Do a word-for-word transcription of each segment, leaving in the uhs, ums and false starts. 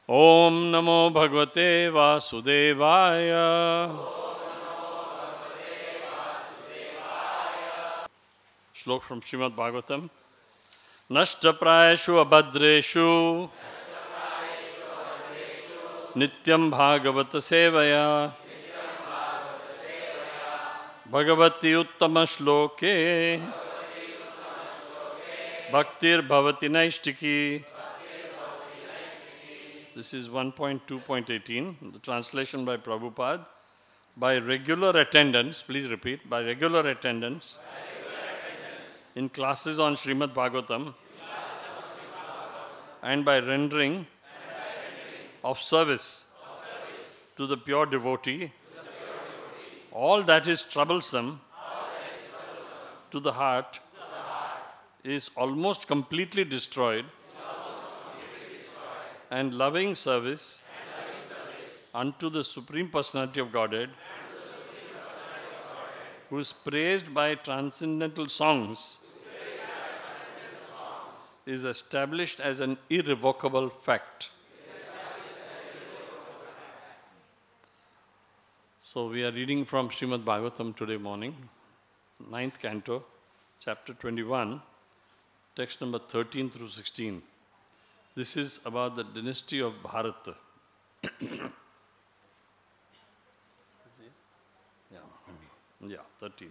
Om Namo Bhagavate Vasudevaya. Shlok from Srimad Bhagavatam. Nashta prayashu abhadreshu Nityam Bhagavata Sevaya Bhagavati Uttama Shloke Bhaktir Bhavati Naishtiki. This is one point two point eighteen, the translation by Prabhupada. By regular attendance, please repeat, by regular attendance, by regular attendance in classes on Srimad Bhagavatam, and by rendering, and by rendering of, service of service to the pure devotee, to the pure devotee all that is troublesome, all that is troublesome to the heart, to the heart is almost completely destroyed. And loving service, and loving service unto the Supreme Personality of Godhead, who is praised by transcendental songs, by transcendental songs is established as an irrevocable fact. So we are reading from Srimad Bhagavatam today morning, ninth canto, chapter twenty-one, text number thirteen through sixteen. This is about the dynasty of Bharata. yeah, yeah, thirteen.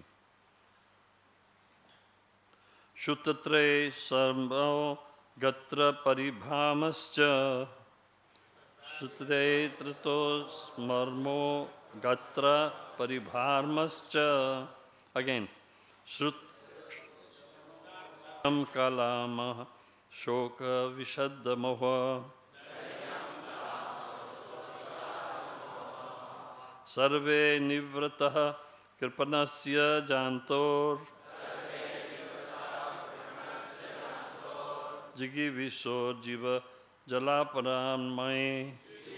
Shutatre sarmo gatra paribhamascha Shutatre trito smarmo gatra paribharmascha. Again. Shrut kalama Shoka Vishadda Moha Sarve Nivrataha Kripanasya Jantor Jigi Vishor Jiva Jalaparam Mai.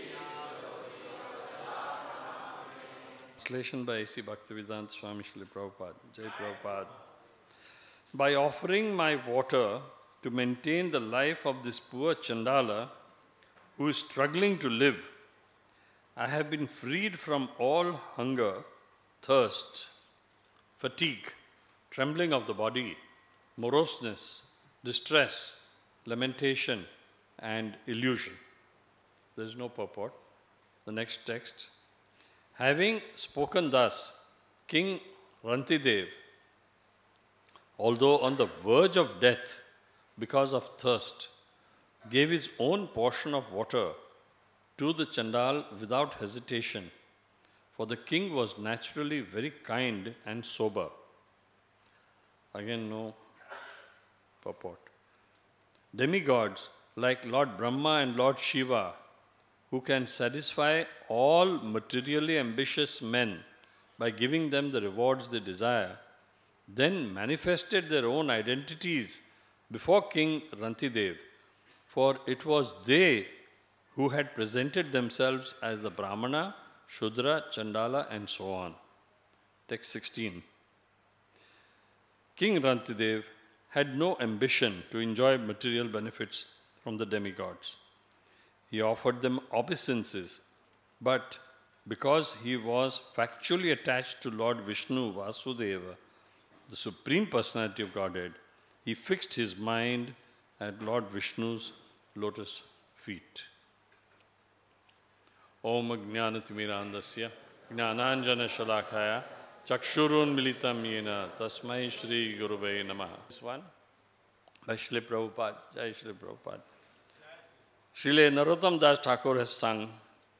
Translation by A C Bhaktivedanta Swami Srila Prabhupada. Jai Prabhupada. By offering my water to maintain the life of this poor Chandala who is struggling to live, I have been freed from all hunger, thirst, fatigue, trembling of the body, moroseness, distress, lamentation, and illusion. There is no purport. The next text. Having spoken thus, King Rantidev, although on the verge of death, because of thirst, gave his own portion of water to the Chandal without hesitation, for the king was naturally very kind and sober. Again, no purport. Demigods like Lord Brahma and Lord Shiva, who can satisfy all materially ambitious men by giving them the rewards they desire, then manifested their own identities before King Rantidev, for it was they who had presented themselves as the Brahmana, Shudra, Chandala, and so on. Text sixteen. King Rantidev had no ambition to enjoy material benefits from the demigods. He offered them obeisances, but because he was factually attached to Lord Vishnu Vasudeva, the Supreme Personality of Godhead, he fixed his mind at Lord Vishnu's lotus feet. Om Jnanatimirandasya Jnananjana Shalakaya Chakshurun Militam Yena Tasmai Shri Guruvai Namah. This one by Srila Prabhupada. Jai Srila Prabhupada. Srila Narottam Das Thakur has sung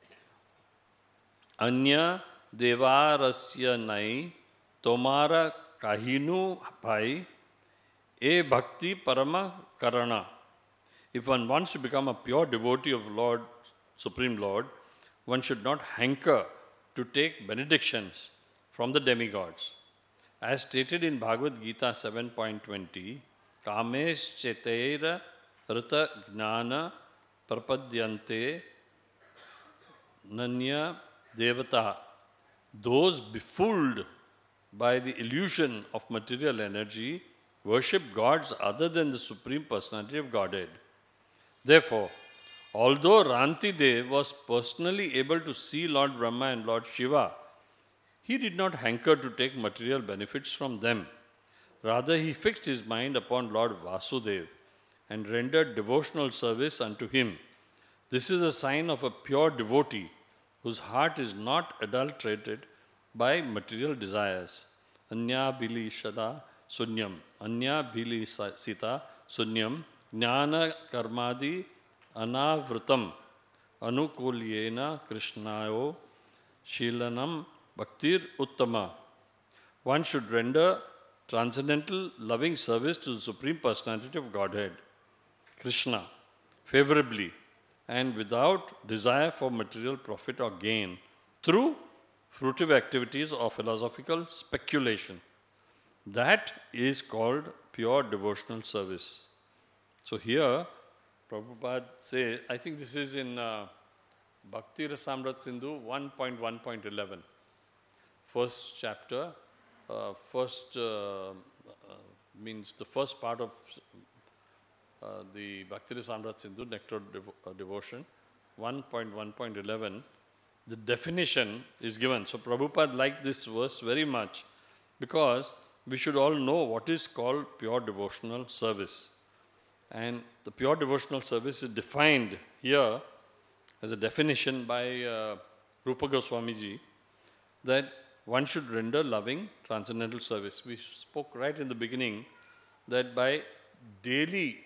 Anya Devarasya Nai Tomara Kahinu Bhai E Bhakti Parama Karana. If one wants to become a pure devotee of Lord, Supreme Lord, one should not hanker to take benedictions from the demigods. As stated in Bhagavad Gita seven point twenty, Kamesh Chetera Rita Gnana Prapadyante Nanya Devata. Those befooled by the illusion of material energy worship gods other than the Supreme Personality of Godhead. Therefore, Although Rantidev was personally able to see Lord Brahma and Lord Shiva, he did not hanker to take material benefits from them. Rather, he fixed his mind upon Lord Vasudev and rendered devotional service unto him. This is a sign of a pure devotee whose heart is not adulterated by material desires. Anya bili shada sunyam. Anya bili sita sunyam. Jnana karmadi anavritam. Anukulyena krishnayo shilanam bhaktir uttama. One should render transcendental loving service to the Supreme Personality of Godhead, Krishna, favorably and without desire for material profit or gain through fruitive activities or philosophical speculation. That is called pure devotional service. So here, Prabhupada says, I think this is in uh, Bhakti Rasamrit Sindhu one point one point eleven, first chapter, uh, first uh, uh, means the first part of uh, the Bhakti Rasamrit Sindhu, Nectar Devo- uh, Devotion, one point one point eleven. The definition is given. So Prabhupada liked this verse very much because we should all know what is called pure devotional service. And the pure devotional service is defined here as a definition by uh, Rupa Goswamiji, that one should render loving transcendental service. We spoke right in the beginning that by daily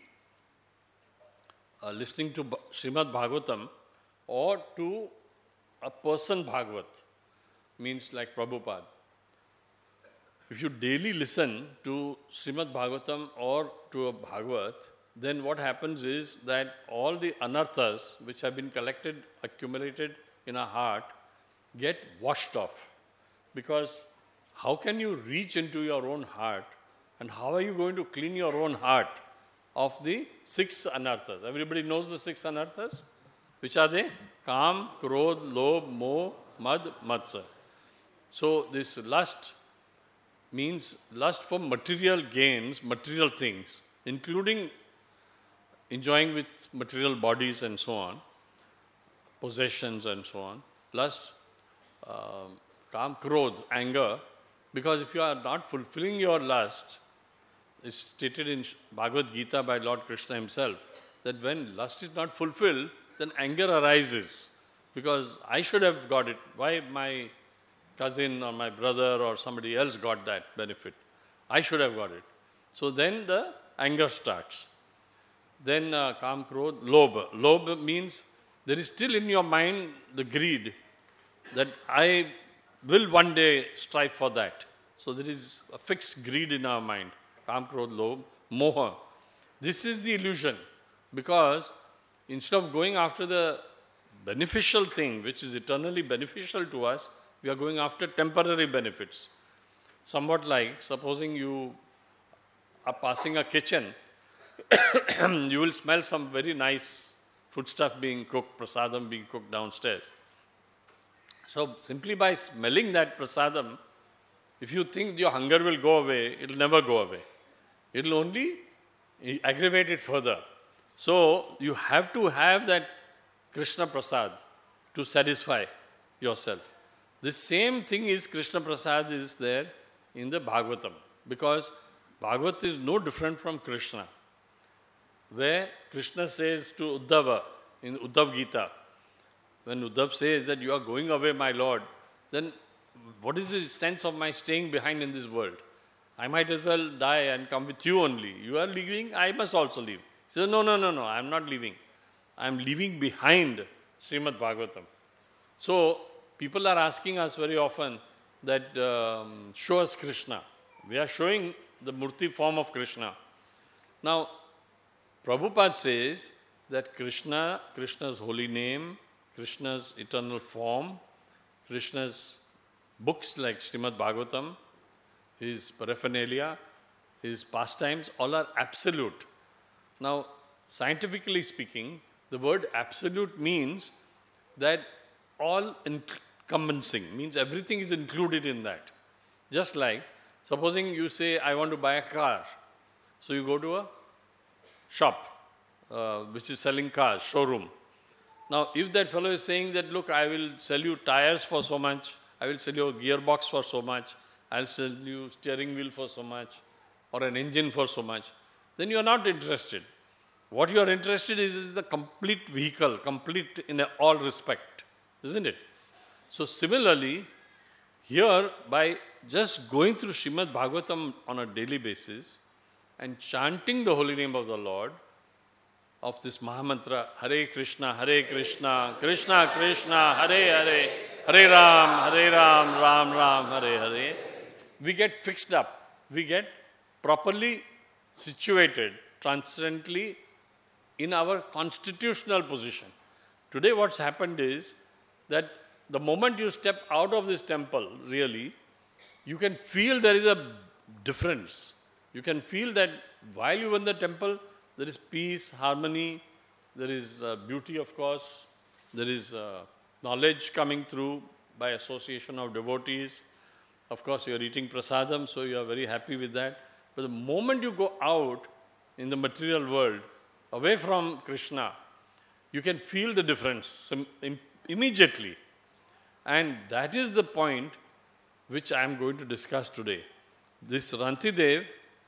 uh, listening to Srimad Bhagavatam or to a person Bhagavat, means like Prabhupada. If you daily listen to Srimad Bhagavatam or to a Bhagavat, then what happens is that all the anarthas which have been collected, accumulated in our heart, get washed off. Because how can you reach into your own heart, and how are you going to clean your own heart of the six anarthas? Everybody knows the six anarthas? Which are they? Kam, Krodh, Lobh, Moh, Mad, Matsar. So this lust means lust for material gains, material things, including enjoying with material bodies and so on, possessions and so on, plus uh, Kam, Krodh, anger, because if you are not fulfilling your lust, it's stated in Bhagavad Gita by Lord Krishna himself, that when lust is not fulfilled, then anger arises, because I should have got it. Why my cousin or my brother or somebody else got that benefit? I should have got it. So then the anger starts. Then uh, Kam, Krodh, Lobh. Lobh means there is still in your mind the greed that I will one day strive for that. So there is a fixed greed in our mind. Kam, Krodh, Lobh, Moha. This is the illusion, because instead of going after the beneficial thing, which is eternally beneficial to us, we are going after temporary benefits. Somewhat like, supposing you are passing a kitchen, you will smell some very nice foodstuff being cooked, prasadam being cooked downstairs. So simply by smelling that prasadam, if you think your hunger will go away, it will never go away. It will only aggravate it further. So you have to have that Krishna Prasad to satisfy yourself. The same thing is Krishna Prasad is there in the Bhagavatam, because Bhagavat is no different from Krishna, where Krishna says to Uddhava in Uddhav Gita, when Uddhav says that you are going away, my Lord, then what is the sense of my staying behind in this world? I might as well die and come with you only. You are leaving, I must also leave. He says, no, no, no, no, I am not leaving. I am leaving behind Srimad Bhagavatam. So, people are asking us very often that um, show us Krishna. We are showing the Murti form of Krishna. Now, Prabhupada says that Krishna, Krishna's holy name, Krishna's eternal form, Krishna's books like Srimad Bhagavatam, his paraphernalia, his pastimes, all are absolute. Now, scientifically speaking, the word absolute means that all encompassing, means everything is included in that. Just like, supposing you say, I want to buy a car. So you go to a shop, uh, which is selling cars, showroom. Now, if that fellow is saying that, look, I will sell you tires for so much, I will sell you a gearbox for so much, I'll sell you steering wheel for so much, or an engine for so much, then you are not interested. What you are interested in is, is the complete vehicle, complete in a, all respect, isn't it? So similarly, here by just going through Srimad Bhagavatam on a daily basis and chanting the holy name of the Lord, of this Mahamantra, Hare Krishna, Hare Krishna, Krishna Krishna, Hare Hare, Hare Ram, Hare Ram, Ram Ram, Hare Hare, we get fixed up, we get properly situated, transcendently in our constitutional position. Today what's happened is that the moment you step out of this temple, really, you can feel there is a difference. You can feel that while you are in the temple, there is peace, harmony, there is uh, beauty, of course, there is uh, knowledge coming through by association of devotees. Of course, you are eating prasadam, so you are very happy with that. But the moment you go out in the material world, away from Krishna, you can feel the difference immediately. And that is the point which I am going to discuss today. This Rantidev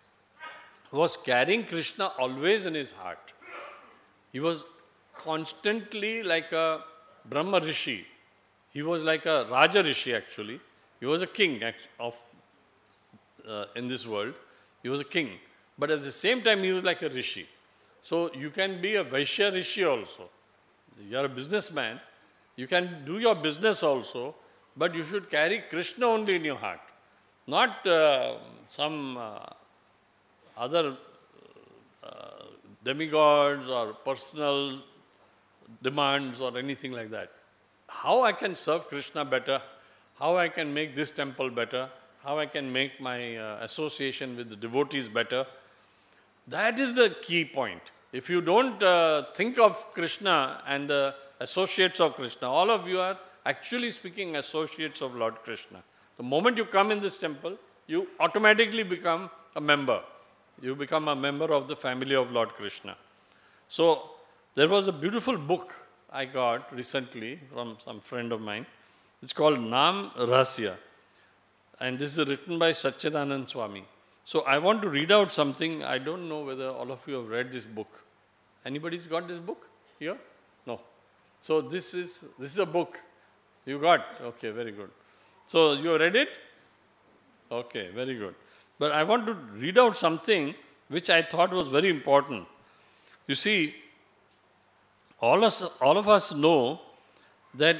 was carrying Krishna always in his heart. He was constantly like a Brahma Rishi. He was like a Raja Rishi actually. He was a king of uh, in this world. He was a king. But at the same time, he was like a Rishi. So you can be a Vaishya Rishi also. You are a businessman. You can do your business also, but you should carry Krishna only in your heart. Not uh, some uh, other uh, demigods or personal demands or anything like that. How I can serve Krishna better, how I can make this temple better, how I can make my uh, association with the devotees better, that is the key point. If you don't uh, think of Krishna and the associates of Krishna, all of you are actually speaking associates of Lord Krishna. The moment you come in this temple, you automatically become a member. You become a member of the family of Lord Krishna. So, there was a beautiful book I got recently from some friend of mine. It's called Nam Rahasya. And this is written by Satchidanand Swami. So, I want to read out something. I don't know whether all of you have read this book. Anybody's got this book here? No. So, this is, this is a book. You got? Okay, very good. So, you read it? Okay, very good. But I want to read out something which I thought was very important. You see, all, us, all of us know that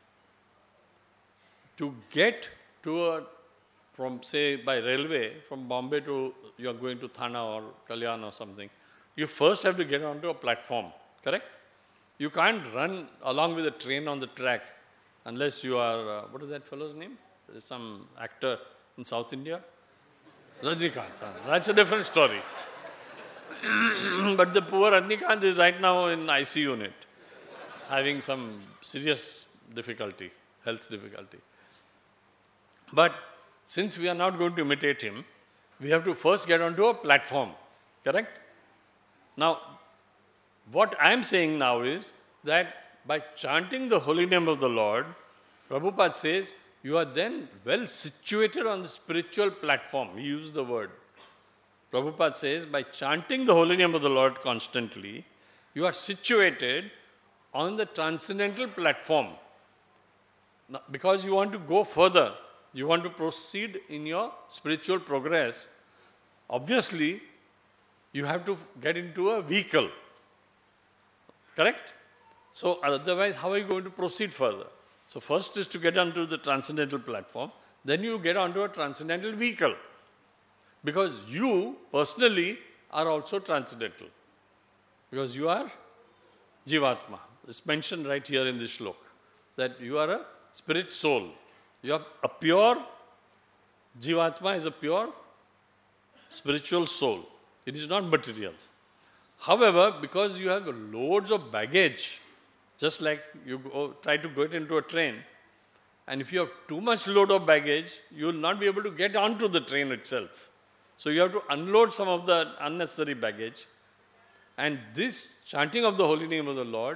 to get to a, from say by railway, from Bombay to, you are going to Thane or Kalyan or something, you first have to get onto a platform, correct? You can't run along with a train on the track unless you are, uh, what is that fellow's name? There is some actor in South India. Rajnikant. That's a different story. But the poor Rajnikant is right now in I C U unit, having some serious difficulty, health difficulty. But since we are not going to imitate him, we have to first get onto a platform, correct? Now, what I am saying now is that by chanting the holy name of the Lord, Prabhupada says, you are then well situated on the spiritual platform. He used the word. Prabhupada says, by chanting the holy name of the Lord constantly, you are situated on the transcendental platform. Now, because you want to go further, you want to proceed in your spiritual progress, obviously, you have to get into a vehicle. Correct? So, otherwise, how are you going to proceed further? So, first is to get onto the transcendental platform, then you get onto a transcendental vehicle. Because you, personally, are also transcendental. Because you are Jivatma. It's mentioned right here in this shlok, that you are a spirit soul. You are a pure, Jivatma is a pure spiritual soul. It is not material. However, because you have loads of baggage, just like you go, try to get into a train, and if you have too much load of baggage, you will not be able to get onto the train itself. So you have to unload some of the unnecessary baggage. And this chanting of the holy name of the Lord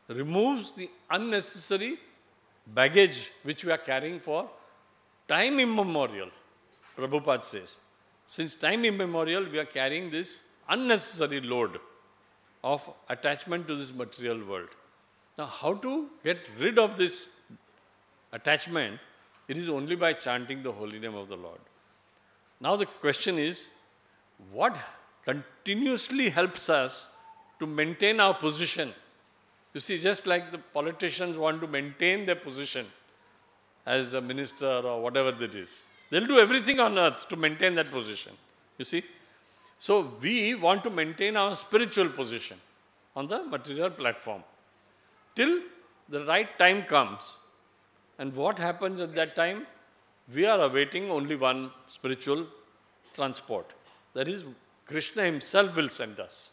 removes the unnecessary baggage which we are carrying for time immemorial. Prabhupada says, since time immemorial, we are carrying this unnecessary load of attachment to this material world. Now, how to get rid of this attachment? It is only by chanting the holy name of the Lord. Now, the question is, what continuously helps us to maintain our position? You see, just like the politicians want to maintain their position as a minister or whatever that is, they'll do everything on earth to maintain that position. You see? So, we want to maintain our spiritual position on the material platform till the right time comes. And what happens at that time? We are awaiting only one spiritual transport. That is, Krishna himself will send us.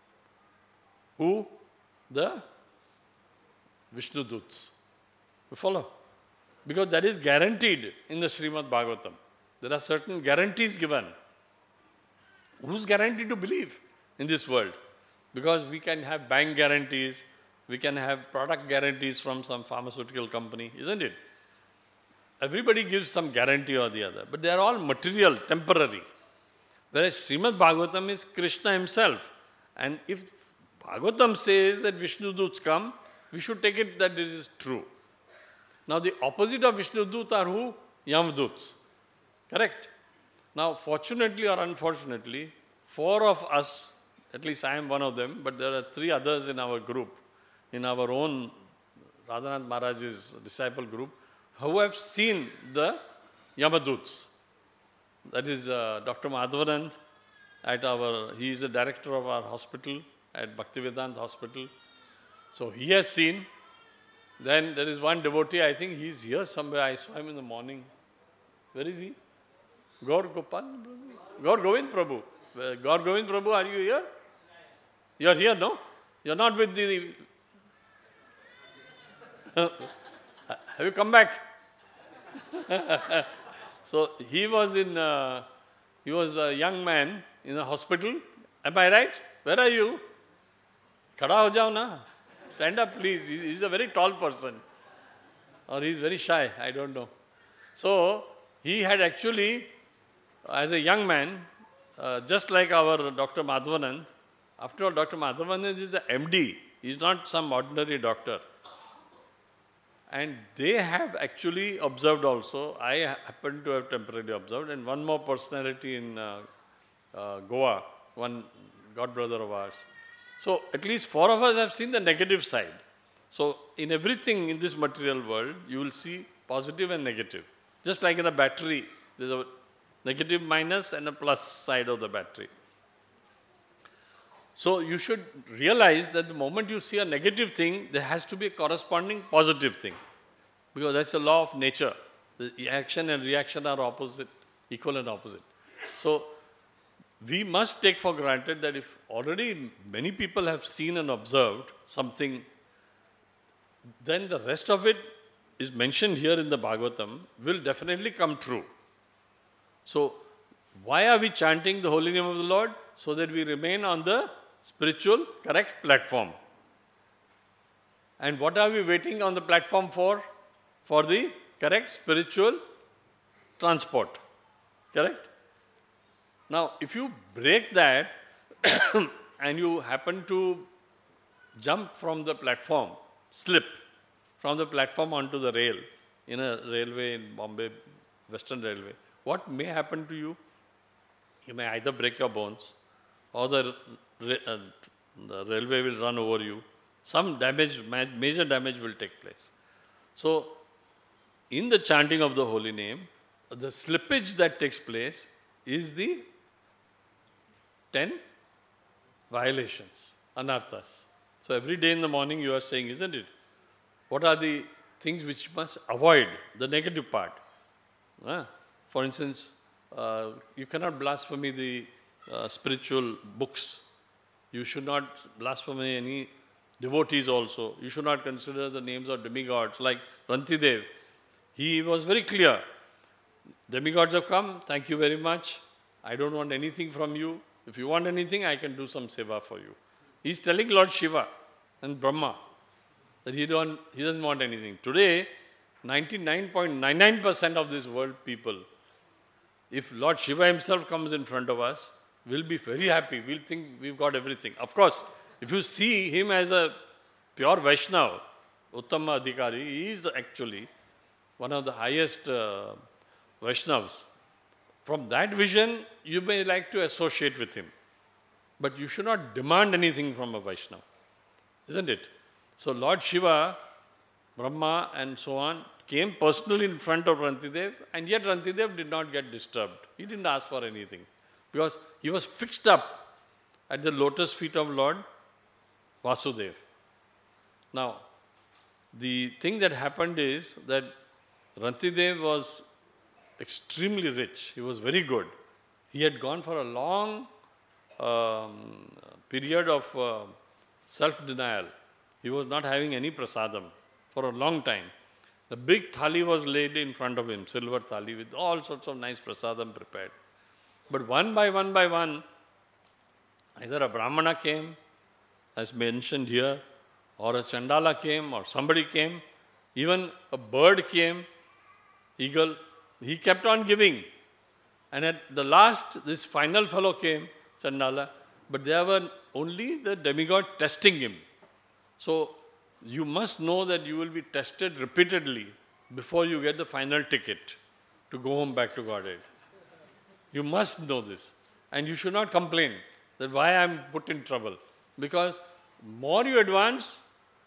Who? The Vishnu Duts. You follow? Because that is guaranteed in the Srimad Bhagavatam. There are certain guarantees given. Who's guaranteed to believe in this world? Because we can have bank guarantees, we can have product guarantees from some pharmaceutical company, isn't it? Everybody gives some guarantee or the other, but they are all material, temporary. Whereas Srimad Bhagavatam is Krishna himself. And if Bhagavatam says that Vishnu Duts come, we should take it that this is true. Now, the opposite of Vishnu Dut are who? Yamaduts. Correct? Now, fortunately or unfortunately, four of us, at least I am one of them, but there are three others in our group, in our own Radhanath Maharaj's disciple group, who have seen the Yamaduts. That is uh, Doctor Madhavanand, at our, he is the director of our hospital, at Bhaktivedanta Hospital. So he has seen. Then there is one devotee, I think he is here somewhere. I saw him in the morning. Where is he? Gaur Gopal? Gaur Govind Prabhu. Uh, Gaur Govind Prabhu, are you here? You are here, no? You are not with the... Have you come back? So he was in, uh, he was a young man in a hospital. Am I right? Where are you? Khada ho jao na. Stand up, please. He is a very tall person. Or he is very shy. I don't know. So he had actually, as a young man, uh, just like our Doctor Madhavanand, after all, Doctor Madhavanand is a M D. He is not some ordinary doctor. And they have actually observed also. I happen to have temporarily observed. And one more personality in uh, uh, Goa, one godbrother of ours. So at least four of us have seen the negative side. So in everything in this material world, you will see positive and negative. Just like in a battery, there's a negative minus and a plus side of the battery. So you should realize that the moment you see a negative thing, there has to be a corresponding positive thing. Because that's a law of nature. The action and reaction are opposite, equal and opposite. So we must take for granted that if already many people have seen and observed something, then the rest of it is mentioned here in the Bhagavatam will definitely come true. So why are we chanting the holy name of the Lord? So that we remain on the spiritual correct platform. And what are we waiting on the platform for? For the correct spiritual transport. Correct? Now, if you break that and you happen to jump from the platform, slip from the platform onto the rail in a railway in Bombay, Western Railway, what may happen to you? You may either break your bones or the, uh, the railway will run over you. Some damage, major damage will take place. So, in the chanting of the holy name, the slippage that takes place is the ten violations, anarthas. So every day in the morning you are saying, isn't it? What are the things which you must avoid? The negative part. Uh, for instance, uh, you cannot blaspheme the uh, spiritual books. You should not blaspheme any devotees also. You should not consider the names of demigods like Rantidev. He was very clear. Demigods have come, thank you very much. I don't want anything from you. If you want anything, I can do some seva for you. He's telling Lord Shiva and Brahma. that he don't he doesn't want anything. Today, ninety-nine point nine nine percent of this world people, if Lord Shiva himself comes in front of us, we'll be very happy. We'll think we've got everything. Of course, if you see him as a pure Vaishnava, Uttama Adhikari, he is actually one of the highest uh, Vaishnavas. From that vision, you may like to associate with him. But you should not demand anything from a Vaishnava. Isn't it? So Lord Shiva, Brahma and so on came personally in front of Rantidev, and yet Rantidev did not get disturbed. He didn't ask for anything because he was fixed up at the lotus feet of Lord Vasudev. Now, the thing that happened is that Rantidev was extremely rich. He was very good. He had gone for a long um, period of uh, self-denial. He was not having any prasadam for a long time. The big thali was laid in front of him, silver thali with all sorts of nice prasadam prepared. But one by one by one, either a brahmana came, as mentioned here, or a chandala came, or somebody came, even a bird came, eagle. He kept on giving. And at the last, this final fellow came, chandala, but there were only the demigod testing him. So, you must know that you will be tested repeatedly before you get the final ticket to go home back to Godhead. You must know this. And you should not complain that why I am put in trouble. Because more you advance,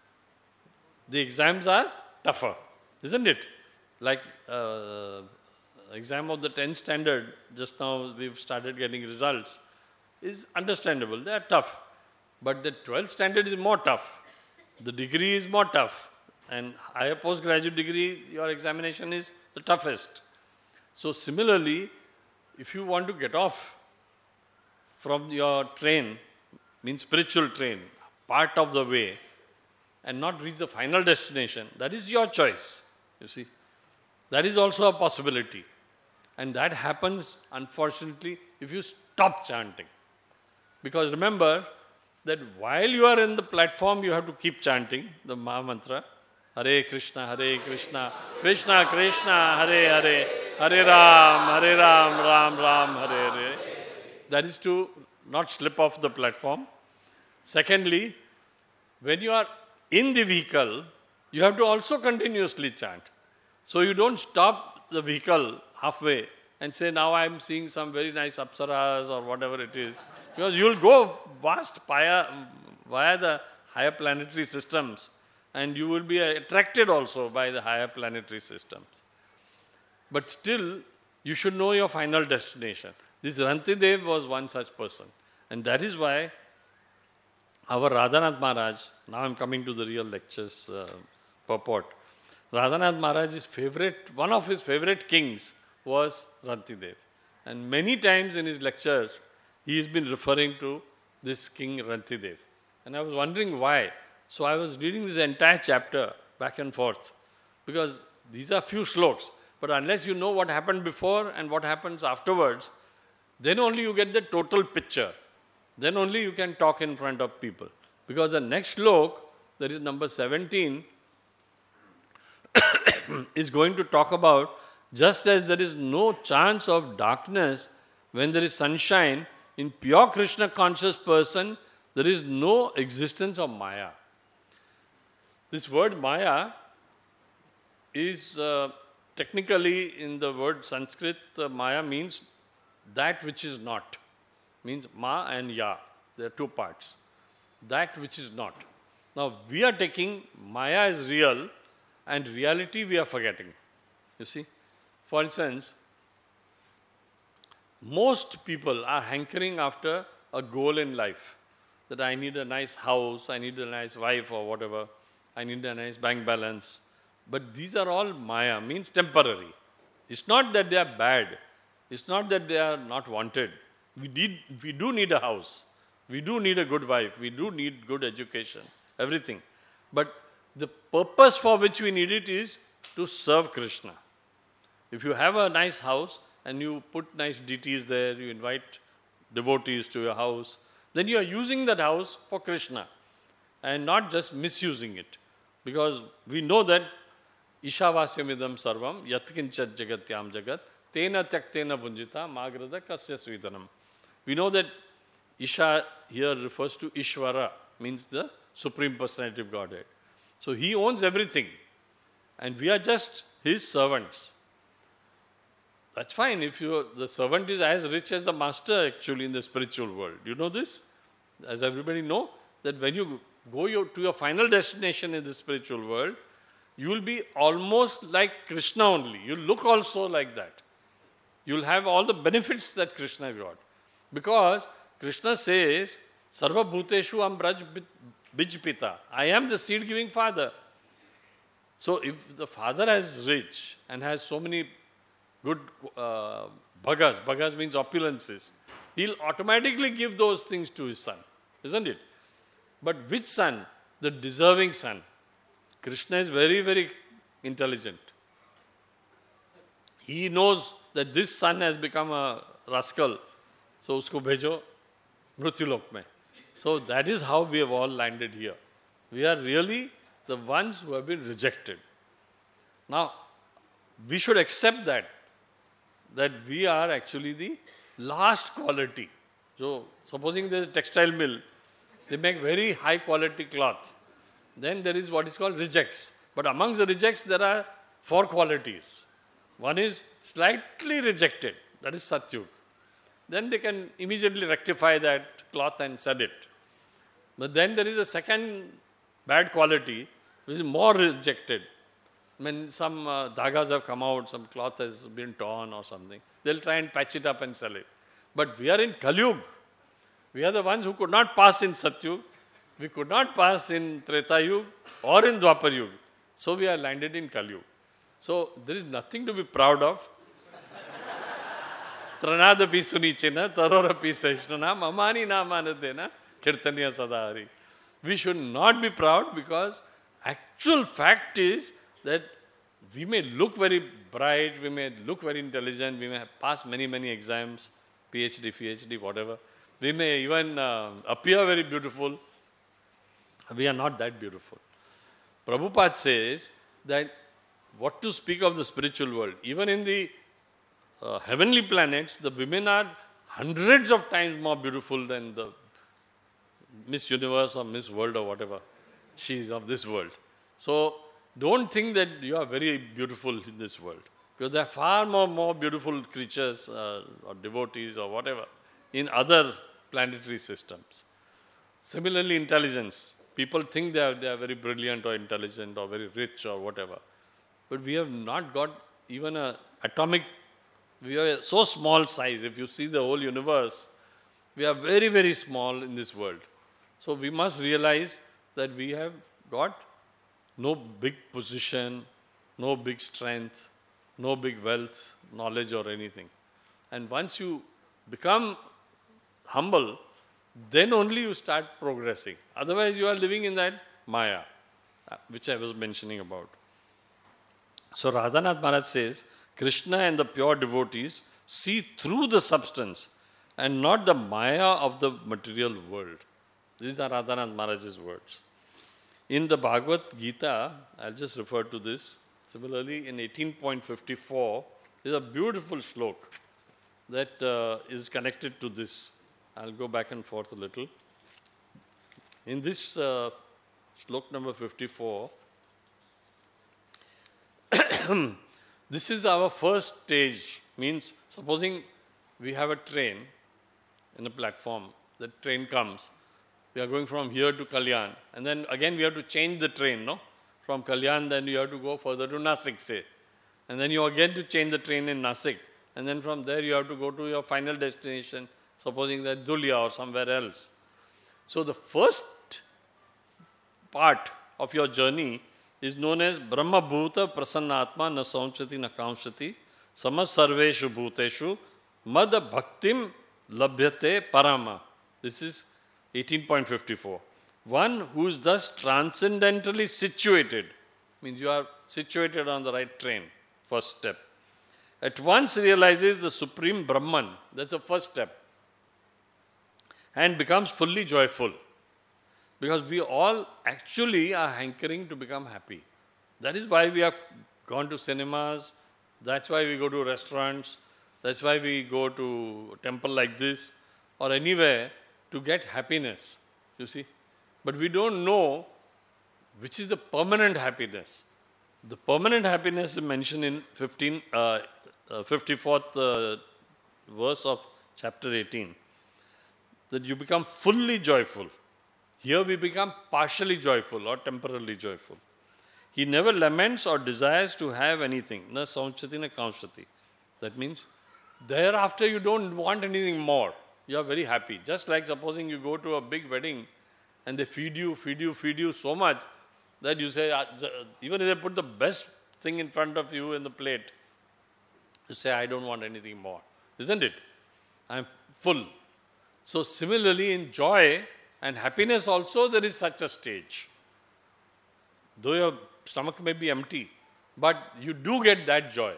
the exams are tougher. Isn't it? Like uh, exam of the tenth standard, just now we've started getting results, is understandable. They are tough. But the twelfth standard is more tough. The degree is more tough, and higher postgraduate degree, your examination is the toughest. So similarly, if you want to get off from your train, means spiritual train, part of the way, and not reach the final destination, that is your choice, you see. That is also a possibility. And that happens, unfortunately, if you stop chanting. Because remember, that while you are in the platform, you have to keep chanting the Maha Mantra. Hare Krishna, Hare Krishna, Krishna Krishna, Hare Hare, Hare Ram, Hare Ram, Ram Ram, Hare Hare. That is to not slip off the platform. Secondly, when you are in the vehicle, you have to also continuously chant. So you don't stop the vehicle halfway and say, now I am seeing some very nice apsaras or whatever it is. Because you will go vast via, via the higher planetary systems, and you will be attracted also by the higher planetary systems. But still, you should know your final destination. This Rantidev was one such person. And that is why our Radhanath Maharaj, now I am coming to the real lectures uh, purport. Radhanath Maharaj's favorite, one of his favorite kings was Rantidev. And many times in his lectures, he has been referring to this king Rantidev. And I was wondering why. So I was reading this entire chapter back and forth. Because these are few slokas. But unless you know what happened before and what happens afterwards, then only you get the total picture. Then only you can talk in front of people. Because the next slok, that is number seventeen, is going to talk about just as there is no chance of darkness when there is sunshine, in pure Krishna conscious person, there is no existence of Maya. This word Maya is uh, technically in the word Sanskrit, uh, Maya means that which is not. Means Ma and Ya. There are two parts. That which is not. Now we are taking Maya as real and reality we are forgetting. You see? For instance, most people are hankering after a goal in life. That I need a nice house, I need a nice wife or whatever, I need a nice bank balance. But these are all Maya, means temporary. It's not that they are bad. It's not that they are not wanted. We, need, we do need a house. We do need a good wife. We do need good education. Everything. But the purpose for which we need it is to serve Krishna. If you have a nice house and you put nice deities there, you invite devotees to your house, then you are using that house for Krishna and not just misusing it. Because we know that Ishavasyamidam sarvam yatkinchat jagatyam jagat tena tyaktena bunjita magrada kasya svidanam. We know that Isha here refers to Ishvara, means the Supreme Personality of Godhead. So he owns everything and we are just his servants. That's fine if you the servant is as rich as the master actually in the spiritual world. You know this? As everybody know, that when you go your, to your final destination in the spiritual world, you will be almost like Krishna only. You look also like that. You will have all the benefits that Krishna has got. Because Krishna says, Sarva Bhuteshu am Braj Bij Pita. I am the seed-giving father. So if the father is rich and has so many good uh, bhagas, bhagas means opulences, he'll automatically give those things to his son, isn't it? But which son? The deserving son. Krishna is very, very intelligent. He knows that this son has become a rascal. So, usko bhejo mrutyulok mein. So, that is how we have all landed here. We are really the ones who have been rejected. Now, we should accept that, that we are actually the last quality. So, supposing there is a textile mill, they make very high quality cloth. Then there is what is called rejects. But amongst the rejects, there are four qualities. One is slightly rejected, that is Satyug. Then they can immediately rectify that cloth and sell it. But then there is a second bad quality, which is more rejected. When some uh, dhagas have come out, some cloth has been torn or something, they'll try and patch it up and sell it. But we are in Kali-Yuga. We are the ones who could not pass in Satyug, we could not pass in Treta Yuga or in Dwapar Yuga. So we are landed in Kali-Yuga. So there is nothing to be proud of. Tranadapi sunichena, tarorapi saishnana, mamani namanadena, kirtanya sadahari. We should not be proud because actual fact is that we may look very bright, we may look very intelligent, we may have passed many, many exams, PhD, PhD, whatever. We may even uh, appear very beautiful. We are not that beautiful. Prabhupada says that what to speak of the spiritual world, even in the uh, heavenly planets, the women are hundreds of times more beautiful than the Miss Universe or Miss World or whatever she is of this world. So don't think that you are very beautiful in this world, because there are far more, more beautiful creatures uh, or devotees or whatever in other planetary systems. Similarly, intelligence. People think they are, they are very brilliant or intelligent or very rich or whatever. But we have not got even an atomic, we are so small size. If you see the whole universe, we are very, very small in this world. So we must realize that we have got no big position, no big strength, no big wealth, knowledge or anything. And once you become humble, then only you start progressing. Otherwise, you are living in that Maya, which I was mentioning about. So Radhanath Maharaj says, Krishna and the pure devotees see through the substance and not the Maya of the material world. These are Radhanath Maharaj's words. In the Bhagavad Gita, I'll just refer to this. Similarly, in eighteen point fifty-four, there's a beautiful shlok that uh, is connected to this. I'll go back and forth a little. In this uh, shlok number fifty-four, this is our first stage. Means, supposing we have a train in a platform, the train comes. We are going from here to Kalyan, and then again we have to change the train, no? From Kalyan, then you have to go further to Nasik, say. And then you again to change the train in Nasik. And then from there you have to go to your final destination, supposing that Dhulia or somewhere else. So the first part of your journey is known as Brahma Bhuta Prasannatma Na Saunchati Na Kaunshati Samas Sarveshu Bhuteshu Mad Bhaktim Labhyate Parama. This is eighteen point fifty-four. One who is thus transcendentally situated, means you are situated on the right train, first step. At once realizes the Supreme Brahman, that's the first step, and becomes fully joyful. Because we all actually are hankering to become happy. That is why we have gone to cinemas. That's why we go to restaurants. That's why we go to a temple like this or anywhere to get happiness, you see. But we don't know which is the permanent happiness. The permanent happiness is mentioned in fifteen, uh, uh, fifty-fourth uh, verse of chapter eighteen. That you become fully joyful. Here we become partially joyful or temporarily joyful. He never laments or desires to have anything. Na saunchati na kaunchati. That means thereafter you don't want anything more. You are very happy. Just like supposing you go to a big wedding and they feed you, feed you, feed you so much that you say, even if they put the best thing in front of you in the plate, you say, I don't want anything more. Isn't it? I'm full. So similarly in joy and happiness also there is such a stage. Though your stomach may be empty, but you do get that joy,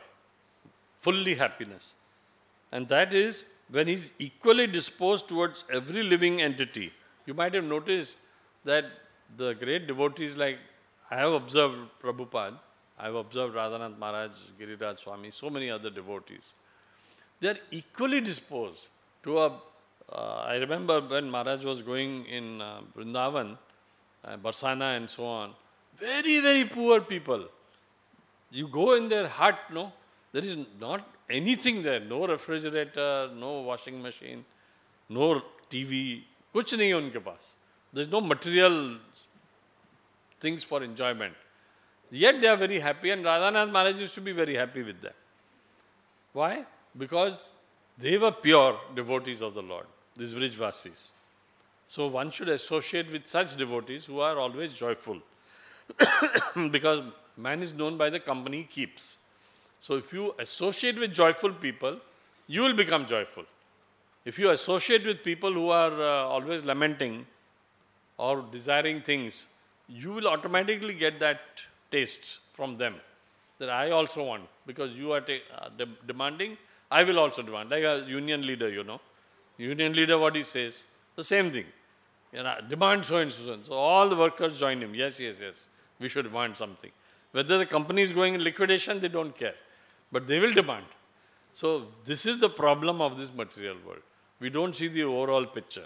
fully happiness. And that is when he's equally disposed towards every living entity. You might have noticed that the great devotees like, I have observed Prabhupada, I have observed Radhanath Maharaj, Giriraj Swami, so many other devotees. They are equally disposed to a, uh, I remember when Maharaj was going in uh, Vrindavan, uh, Barsana and so on, very, very poor people. You go in their hut, no, there is not anything there, no refrigerator, no washing machine, no T V, kuch nahi hai unke paas. There is no material things for enjoyment. Yet they are very happy, and Radhanath Maharaj used to be very happy with them. Why? Because they were pure devotees of the Lord, these Vrijvasis. So one should associate with such devotees who are always joyful. Because man is known by the company he keeps. So if you associate with joyful people, you will become joyful. If you associate with people who are uh, always lamenting or desiring things, you will automatically get that taste from them that I also want, because you are ta- uh, de- demanding, I will also demand. Like a union leader, you know. Union leader, what he says, the same thing. You know, demand so and so and so. All the workers join him. Yes, yes, yes. We should demand something. Whether the company is going in liquidation, they don't care. But they will demand. So this is the problem of this material world. We don't see the overall picture.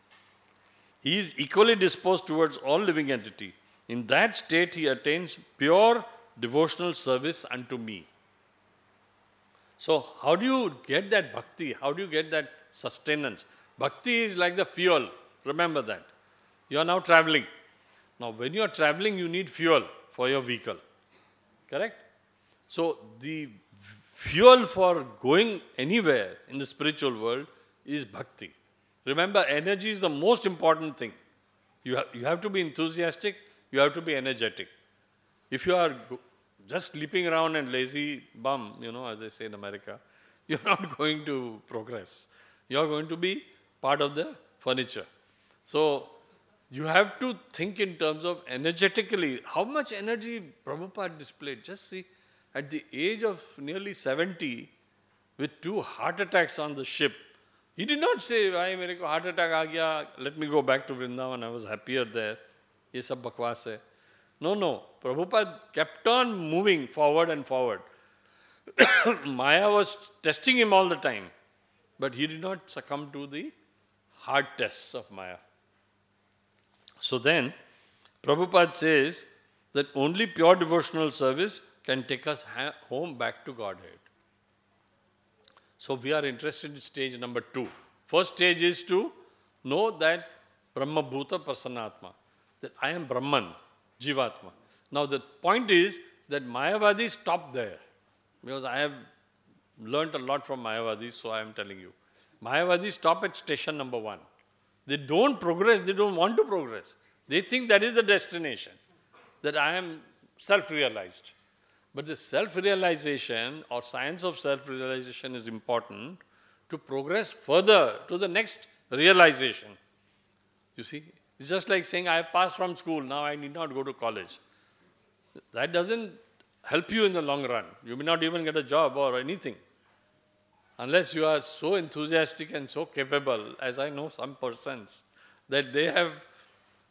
He is equally disposed towards all living entity. In that state, he attains pure devotional service unto me. So how do you get that bhakti? How do you get that sustenance? Bhakti is like the fuel. Remember that. You are now traveling. Now, when you are traveling, you need fuel for your vehicle. Correct? So, the fuel for going anywhere in the spiritual world is bhakti. Remember, energy is the most important thing. You have, you have to be enthusiastic, you have to be energetic. If you are just sleeping around and lazy bum, you know, as they say in America, you're not going to progress. You're going to be part of the furniture. So, you have to think in terms of energetically. How much energy Prabhupada displayed? Just see, at the age of nearly seventy, with two heart attacks on the ship, he did not say, "Why, mere ko heart attack aa gaya, let me go back to Vrindavan, I was happier there." Ye sab bakwas hai. No, no. Prabhupada kept on moving forward and forward. Maya was testing him all the time, but he did not succumb to the hard tests of Maya. So then, Prabhupada says that only pure devotional service can take us ha- home back to Godhead. So we are interested in stage number two. First stage is to know that Brahma Bhuta Prasannatma, that I am Brahman, Jivatma. Now the point is that Mayavadis stop there, because I have learnt a lot from Mayavadis, so I am telling you. Mayavadis stop at station number one. They don't progress, they don't want to progress. They think that is the destination, that I am self-realized. But the self-realization or science of self-realization is important to progress further to the next realization. You see, it's just like saying, I have passed from school, now I need not go to college. That doesn't help you in the long run. You may not even get a job or anything. Unless you are so enthusiastic and so capable, as I know some persons, that they have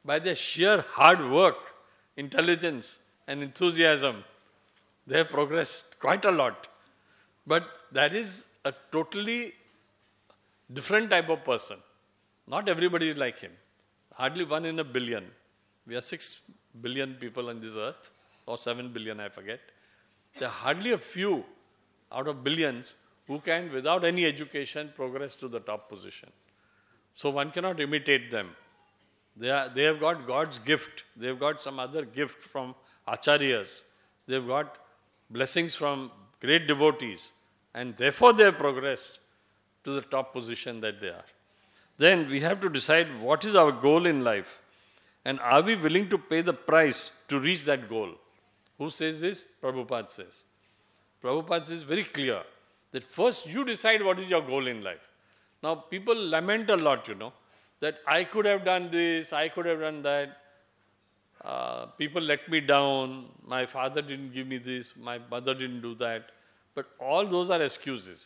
by their sheer hard work, intelligence and enthusiasm, they have progressed quite a lot. But that is a totally different type of person. Not everybody is like him. Hardly one in a billion. We are six billion people on this earth, or seven billion, I forget. There are hardly a few out of billions who can, without any education, progress to the top position. So one cannot imitate them. They are, they have got God's gift. They have got some other gift from acharyas. They have got blessings from great devotees. And therefore they have progressed to the top position that they are. Then we have to decide what is our goal in life. And are we willing to pay the price to reach that goal? Who says this? Prabhupada says. Prabhupada is very clear that first you decide what is your goal in life. Now people lament a lot, you know, that I could have done this, I could have done that. Uh, people let me down, my father didn't give me this, my mother didn't do that. But all those are excuses.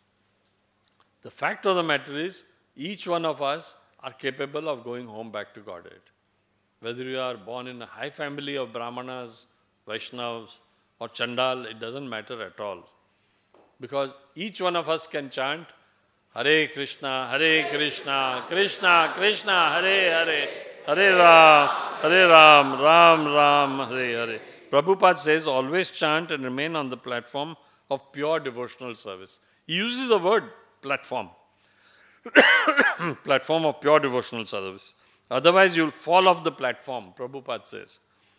The fact of the matter is, each one of us are capable of going home back to Godhead. Whether you are born in a high family of Brahmanas, Vaishnavas, or Chandal, it doesn't matter at all. Because each one of us can chant, Hare Krishna, Hare Krishna, Krishna, Krishna, Hare Hare, Hare Ram, Hare Ram, Ram Ram, Hare Hare. Prabhupada says, always chant and remain on the platform of pure devotional service. He uses the word platform. Platform of pure devotional service. Otherwise, you'll fall off the platform, Prabhupada says.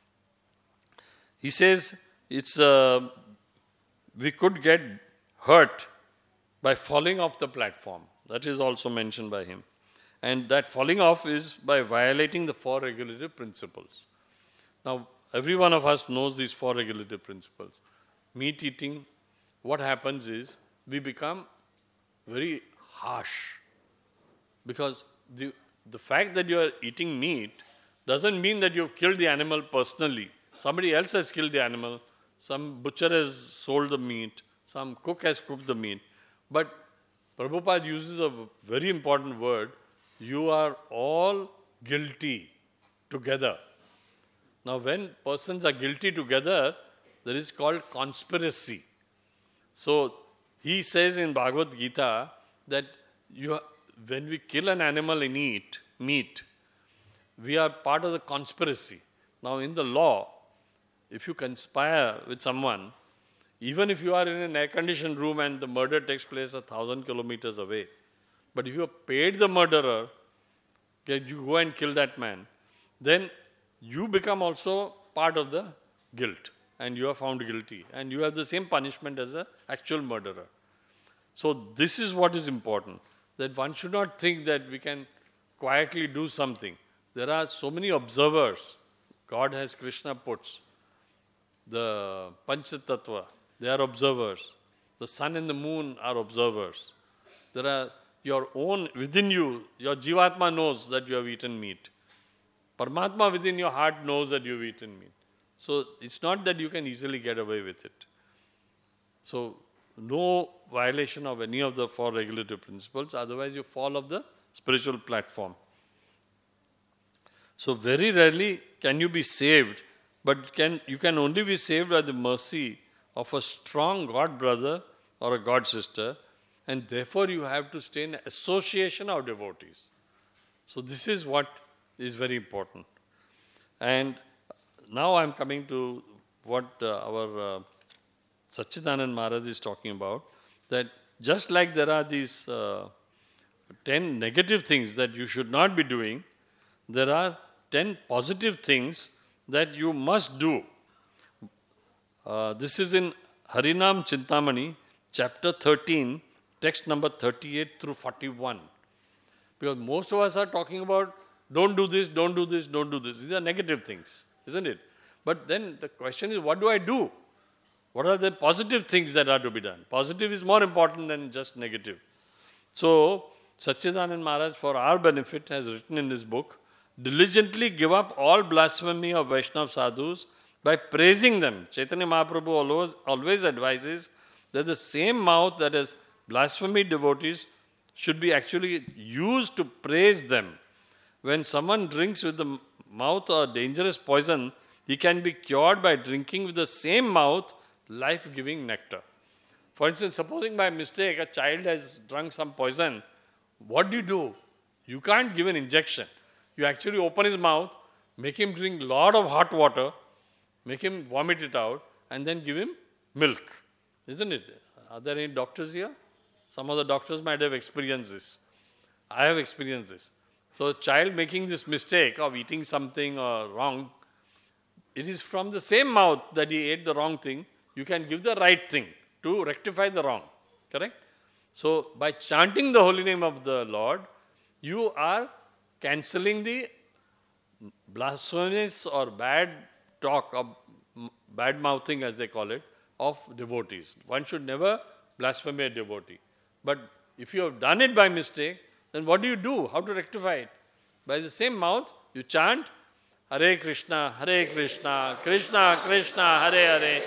He says, it's uh, we could get hurt by falling off the platform. That is also mentioned by him. And that falling off is by violating the four regulative principles. Now, every one of us knows these four regulative principles. Meat eating, what happens is we become very harsh. Because the, the fact that you are eating meat doesn't mean that you've killed the animal personally. Somebody else has killed the animal. Some butcher has sold the meat. Some cook has cooked the meat. But Prabhupada uses a very important word. You are all guilty together. Now, when persons are guilty together, that is called conspiracy. So, he says in Bhagavad Gita that you, when we kill an animal and eat meat, we are part of the conspiracy. Now, in the law, if you conspire with someone, even if you are in an air-conditioned room and the murder takes place a thousand kilometers away, but if you have paid the murderer, okay, you go and kill that man, then you become also part of the guilt and you are found guilty and you have the same punishment as an actual murderer. So this is what is important, that one should not think that we can quietly do something. There are so many observers. God has, Krishna puts, the Panchatattva, they are observers. The sun and the moon are observers. There are your own, within you, your Jivatma knows that you have eaten meat. Paramatma within your heart knows that you have eaten meat. So it's not that you can easily get away with it. So no violation of any of the four regulative principles, otherwise you fall off the spiritual platform. So very rarely can you be saved, but can you can only be saved by the mercy of a strong God brother or a God sister, and therefore you have to stay in association of devotees. So this is what is very important. And now I am coming to what uh, our uh, Sachidanand Maharaj is talking about, that just like there are these uh, ten negative things that you should not be doing, there are ten positive things that you must do. Uh, this is in Harinam Chintamani, chapter thirteen, text number thirty-eight through forty-one. Because most of us are talking about don't do this, don't do this, don't do this. These are negative things, isn't it? But then the question is, what do I do? What are the positive things that are to be done? Positive is more important than just negative. So, Sachidanand Maharaj, for our benefit, has written in his book, diligently give up all blasphemy of Vaishnav sadhus by praising them. Chaitanya Mahaprabhu always, always advises that the same mouth that has blasphemed devotees should be actually used to praise them. When someone drinks with the mouth a dangerous poison, he can be cured by drinking with the same mouth life-giving nectar. For instance, supposing by mistake a child has drunk some poison, what do you do? You can't give an injection. You actually open his mouth, make him drink a lot of hot water, make him vomit it out, and then give him milk. Isn't it? Are there any doctors here? Some of the doctors might have experienced this. I have experienced this. So a child making this mistake of eating something or wrong, it is from the same mouth that he ate the wrong thing, you can give the right thing to rectify the wrong. Correct? So by chanting the holy name of the Lord, you are cancelling the blasphemous or bad talk, or bad mouthing as they call it, of devotees. One should never blaspheme a devotee. But if you have done it by mistake, then what do you do? How to rectify it? By the same mouth, you chant Hare Krishna, Hare Krishna, Krishna Krishna, Hare Hare,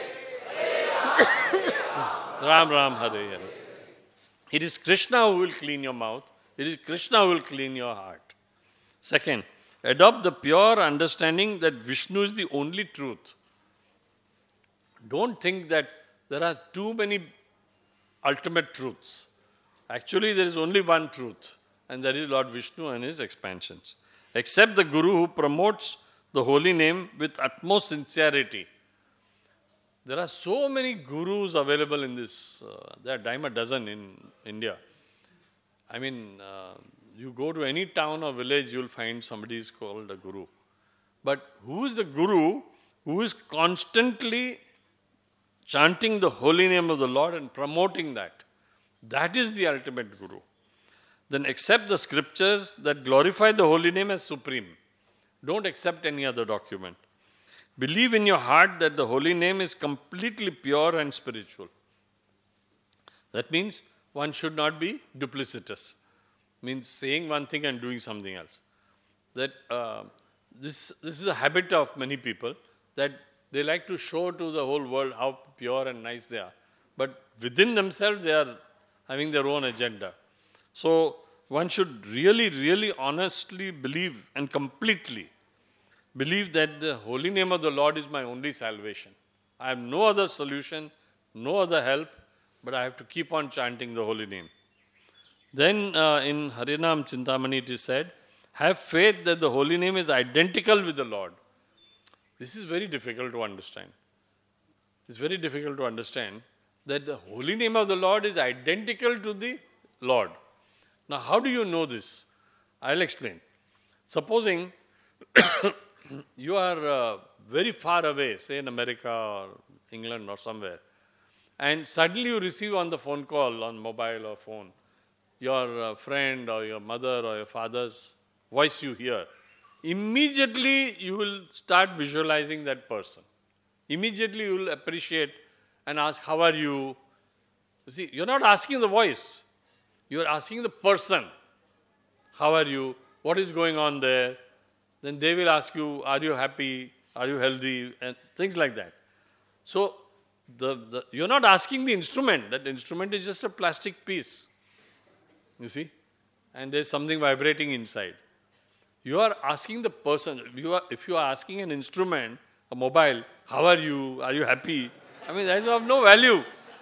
Ram Ram, Hare Hare. It is Krishna who will clean your mouth. It is Krishna who will clean your heart. Second, adopt the pure understanding that Vishnu is the only truth. Don't think that there are too many ultimate truths. Actually, there is only one truth, and that is Lord Vishnu and his expansions. Accept the Guru who promotes the holy name with utmost sincerity. There are so many gurus available in this. Uh, there are dime a dozen in India. I mean, uh, you go to any town or village, you'll find somebody is called a guru. But who is the guru who is constantly chanting the holy name of the Lord and promoting that? That is the ultimate guru. Then accept the scriptures that glorify the holy name as supreme. Don't accept any other document. Believe in your heart that the holy name is completely pure and spiritual. That means one should not be duplicitous. Means saying one thing and doing something else. That uh, this this is a habit of many people, that they like to show to the whole world how pure and nice they are. But within themselves, they are having their own agenda. So one should really, really honestly believe and completely believe that the holy name of the Lord is my only salvation. I have no other solution, no other help, but I have to keep on chanting the holy name. Then uh, in Harinam Chintamani it is said, have faith that the holy name is identical with the Lord. This is very difficult to understand. It's very difficult to understand that the holy name of the Lord is identical to the Lord. Now, how do you know this? I'll explain. Supposing you are uh, very far away, say in America or England or somewhere, and suddenly you receive on the phone call, on mobile or phone, your uh, friend or your mother or your father's voice you hear. Immediately you will start visualizing that person. Immediately you will appreciate and ask, how are you? You see, you're not asking the voice. You're asking the person, how are you? What is going on there? Then they will ask you, are you happy? Are you healthy? And things like that. So, the, the, you're not asking the instrument. That instrument is just a plastic piece. You see? And there's something vibrating inside. You are asking the person. You are, if you are asking an instrument, a mobile, how are you? Are you happy? I mean, that is of no value.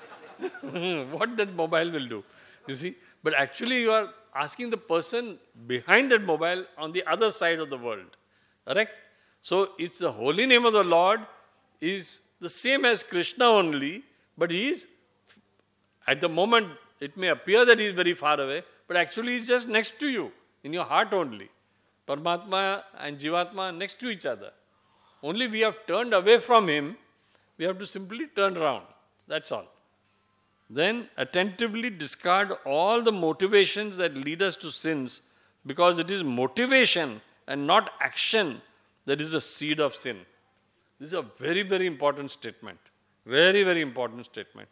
What that mobile will do. You see? But actually you are asking the person behind that mobile on the other side of the world. Correct? So it's the holy name of the Lord is the same as Krishna only, but he is, at the moment, it may appear that he is very far away, but actually he is just next to you, in your heart only. Paramatma and Jivatma are next to each other. Only we have turned away from him, we have to simply turn around. That's all. Then attentively discard all the motivations that lead us to sins, because it is motivation and not action that is the seed of sin. This is a very, very important statement. Very, very important statement.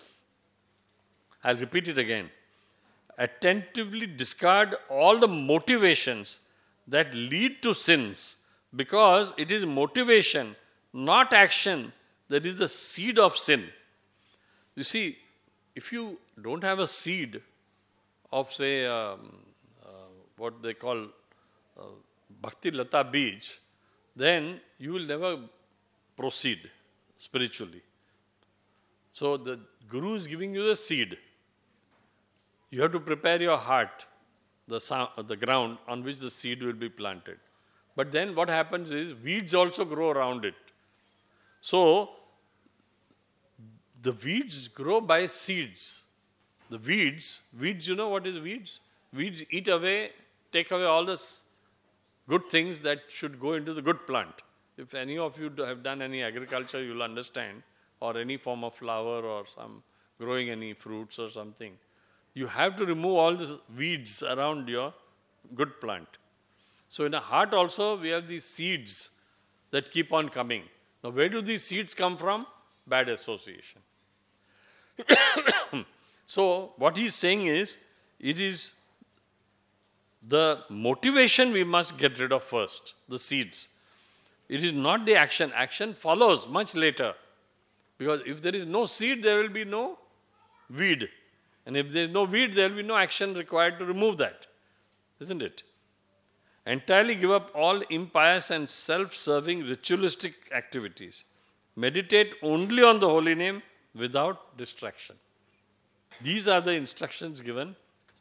I'll repeat it again. Attentively discard all the motivations that lead to sins, because it is motivation, not action, that is the seed of sin. You see, if you don't have a seed of, say, um, uh, what they call uh, Bhakti Lata Beej, then you will never proceed spiritually. So the Guru is giving you the seed. You have to prepare your heart, the, sound, the ground on which the seed will be planted. But then what happens is weeds also grow around it. So the weeds grow by seeds. The weeds, weeds, you know what is weeds? Weeds eat away, take away all the good things that should go into the good plant. If any of you have done any agriculture, you'll understand, or any form of flower or some growing any fruits or something. You have to remove all the weeds around your good plant. So in a heart also, we have these seeds that keep on coming. Now where do these seeds come from? Bad association. So what he's saying is, it is the motivation we must get rid of first, the seeds. It is not the action. Action follows much later. Because if there is no seed, there will be no weed. And if there is no weed, there will be no action required to remove that. Isn't it? Entirely give up all impious and self-serving ritualistic activities. Meditate only on the holy name without distraction. These are the instructions given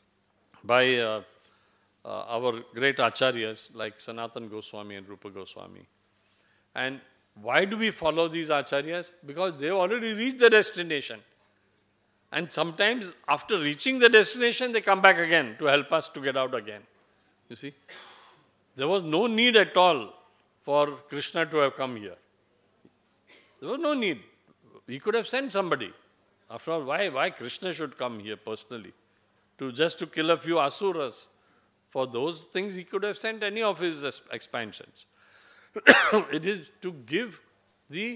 by uh, uh, our great acharyas like Sanatana Goswami and Rupa Goswami. And why do we follow these acharyas? Because they have already reached the destination. And sometimes after reaching the destination, they come back again to help us to get out again. You see? There was no need at all for Krishna to have come here. There was no need. He could have sent somebody. After all, why, why Krishna should come here personally? To just to kill a few asuras. For those things, he could have sent any of his expansions. It is to give the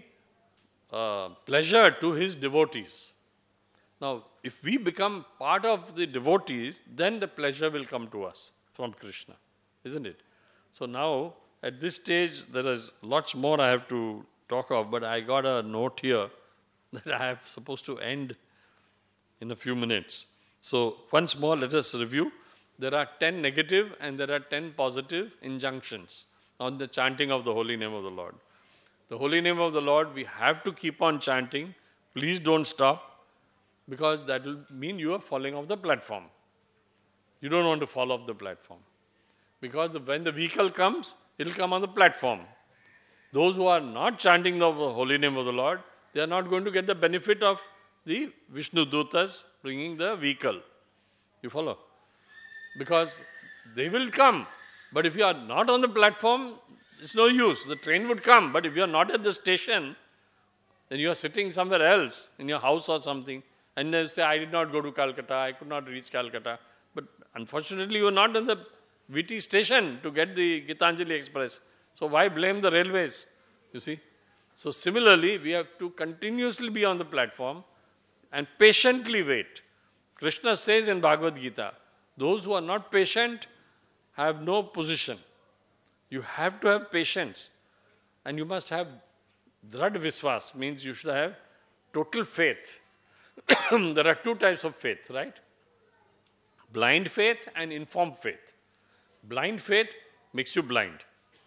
uh, pleasure to his devotees. Now, if we become part of the devotees, then the pleasure will come to us from Krishna, isn't it? So now, at this stage, there is lots more I have to talk of, but I got a note here that I am supposed to end in a few minutes. So, once more, let us review. There are ten negative and there are ten positive injunctions on the chanting of the holy name of the Lord. The holy name of the Lord, we have to keep on chanting. Please don't stop, because that will mean you are falling off the platform. You don't want to fall off the platform. Because the, when the vehicle comes, it will come on the platform. Those who are not chanting the holy name of the Lord, they are not going to get the benefit of the Vishnu Dutas bringing the vehicle. You follow? Because they will come. But if you are not on the platform, it's no use. The train would come. But if you are not at the station, then you are sitting somewhere else, in your house or something, and they say, I did not go to Calcutta, I could not reach Calcutta. But unfortunately, you are not in the V T station to get the Gitanjali Express. So why blame the railways? You see? So similarly, we have to continuously be on the platform and patiently wait. Krishna says in Bhagavad Gita, those who are not patient have no position. You have to have patience. And you must have Drad Viswas, means you should have total faith. There are two types of faith, right? Blind faith and informed faith. Blind faith makes you blind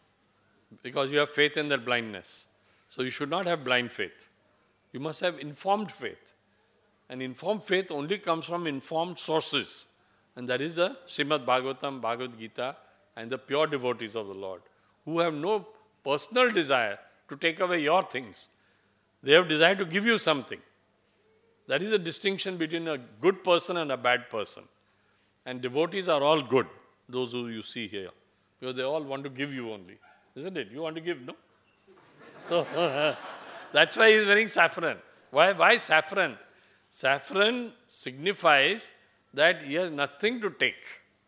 because you have faith in that blindness. So you should not have blind faith. You must have informed faith. And informed faith only comes from informed sources. And that is the Srimad Bhagavatam, Bhagavad Gita, and the pure devotees of the Lord, who have no personal desire to take away your things. They have desire to give you something. That is the distinction between a good person and a bad person. And devotees are all good, those who you see here. Because they all want to give you only. Isn't it? You want to give, no? So, that's why he is wearing saffron. Why, why saffron? Saffron signifies that he has nothing to take.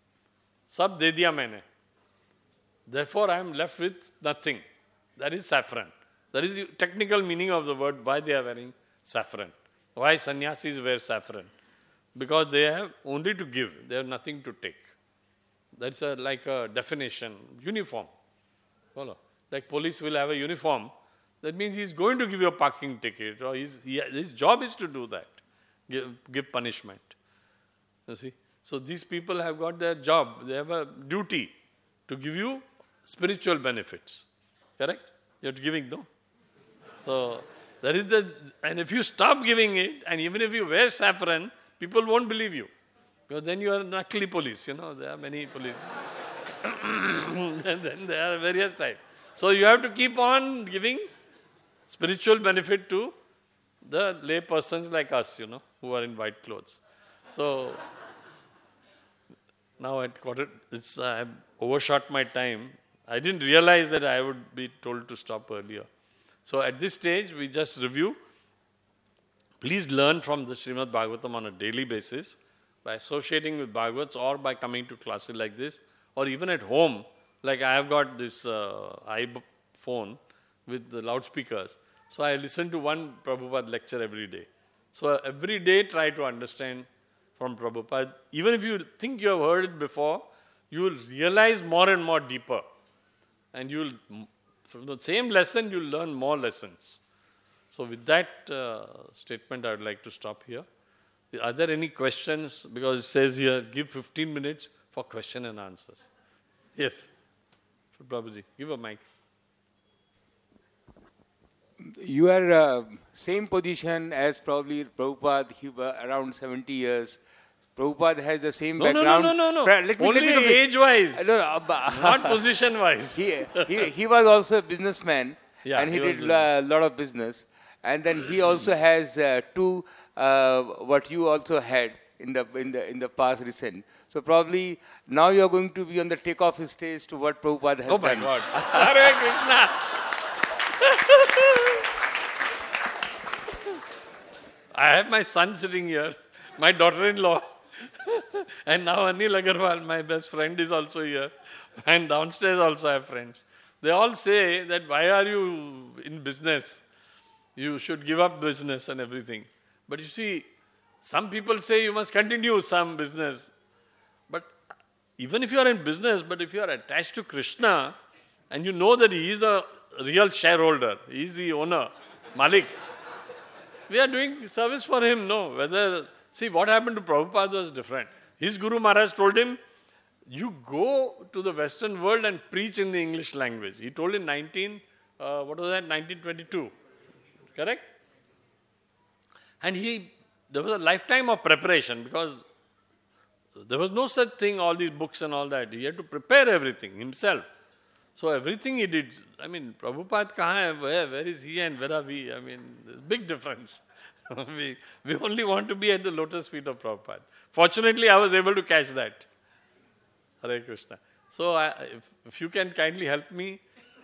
Sab de diya maine. Therefore, I am left with nothing. That is saffron. That is the technical meaning of the word, why they are wearing saffron. Why sannyasis wear saffron? Because they have only to give. They have nothing to take. That's a, like a definition. Uniform. Follow? Like police will have a uniform. That means he is going to give you a parking ticket. Or he's, he, his job is to do that. Give, give punishment. You see? So these people have got their job. They have a duty to give you spiritual benefits. correct? You're giving, no? So, there is the, and if you stop giving it, and even if you wear saffron, people won't believe you. Because then you are Nakli police, you know, there are many police. And then there are various types. So, you have to keep on giving spiritual benefit to the lay persons like us, you know, who are in white clothes. So, now at quarter, it's, I have overshot my time. I didn't realize that I would be told to stop earlier. So at this stage, we just review. Please learn from the Srimad Bhagavatam on a daily basis by associating with Bhagavats or by coming to classes like this, or even at home. Like I have got this uh, iPhone with the loudspeakers. So I listen to one Prabhupada lecture every day. So every day try to understand from Prabhupada. Even if you think you have heard it before, you will realize more and more deeper. And you will, from the same lesson, you will learn more lessons. So with that uh, statement, I would like to stop here. Are there any questions? Because it says here, give fifteen minutes for question and answers. Yes. Prabhuji, give a mic. You are uh, same position as probably Prabhupada, he was around seventy years. Prabhupada has the same no, background. No, no, no, no. Pra- let me, Only let me age-wise, no, uh, not position-wise. he, he, he was also a businessman, yeah, and he, he did a lot of business. And then he also has uh, two, uh, what you also had in the, in, the, in the past recent. So probably now you are going to be on the takeoff stage to what Prabhupada has oh done. Oh my God. Hare Krishna. I have my son sitting here, my daughter-in-law, and now Anil Agarwal, my best friend, is also here. And downstairs also I have friends. They all say that why are you in business? You should give up business and everything. But you see, some people say you must continue some business. But even if you are in business, but if you are attached to Krishna, and you know that he is the real shareholder, he is the owner, Malik, we are doing service for him, no. Whether, see, what happened to Prabhupada was different. His Guru Maharaj told him, you go to the Western world and preach in the English language. He told in nineteen, uh, what was that, nineteen twenty-two, correct? And he, there was a lifetime of preparation because there was no such thing, all these books and all that. He had to prepare everything himself. So everything he did, I mean, Prabhupada kahan hai, where, where is he and where are we? I mean, there's a big difference. we, we only want to be at the lotus feet of Prabhupada. Fortunately, I was able to catch that. Hare Krishna. So I, if, if you can kindly help me.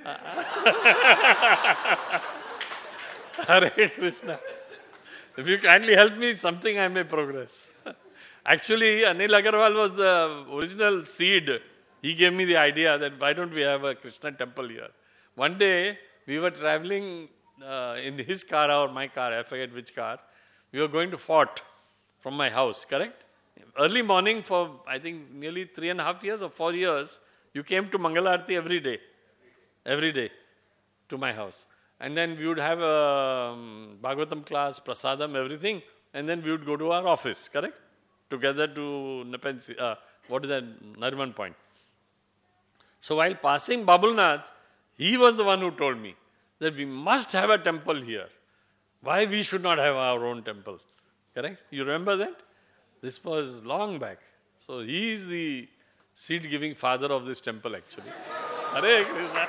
Hare Krishna. If you kindly help me, something I may progress. Actually, Anil Agarwal was the original seed. He gave me the idea that why don't we have a Krishna temple here. One day, we were traveling uh, in his car or my car, I forget which car. We were going to Fort from my house, correct? Early morning for, I think, nearly three and a half years or four years, you came to Mangalarti every day. Every day to my house. And then we would have a um, Bhagavatam class, Prasadam, everything. And then we would go to our office, correct? Together to Nepensi, uh, what is that, Nariman Point. So while passing Babulnath, he was the one who told me that we must have a temple here. Why we should not have our own temple? Correct? You remember that? This was long back. So he is the seed-giving father of this temple actually. Hare Krishna.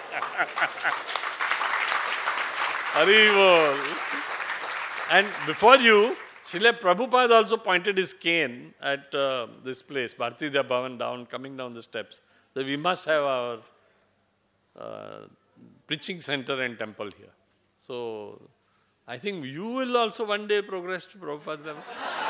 Hari Bol. And before you, Srila Prabhupada also pointed his cane at uh, this place, Bharati Vidya Bhavan, down, coming down the steps, that we must have our uh, preaching center and temple here. So, I think you will also one day progress to Prabhupada level.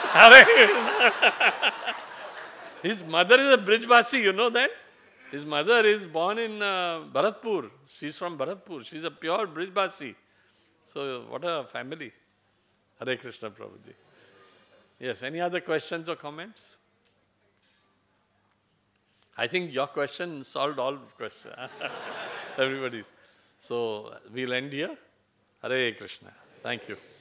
His mother is a Brijbasi, you know that? His mother is born in uh, Bharatpur. She's from Bharatpur. She's a pure Brijbasi. So, what a family. Hare Krishna Prabhuji. Yes, any other questions or comments? I think your question solved all questions. Everybody's. So, we'll end here. Hare Krishna. Thank you.